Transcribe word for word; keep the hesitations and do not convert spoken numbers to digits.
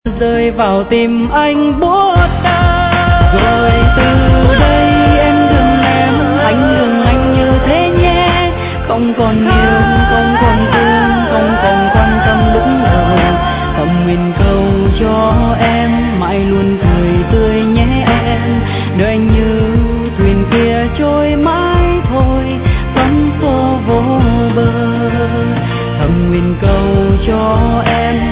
rơi vào tim anh buốt đau. Rồi từ đây em đừng em, anh đừng anh như thế nhé. Không còn yêu, không còn thương, không còn quan tâm lúc đầu. Thầm nguyện cầu cho em mãi luôn cười tươi nhé em. Đời anh như thuyền kia trôi mãi thôi, sóng xô vô bờ. Thầm nguyện cầu cho em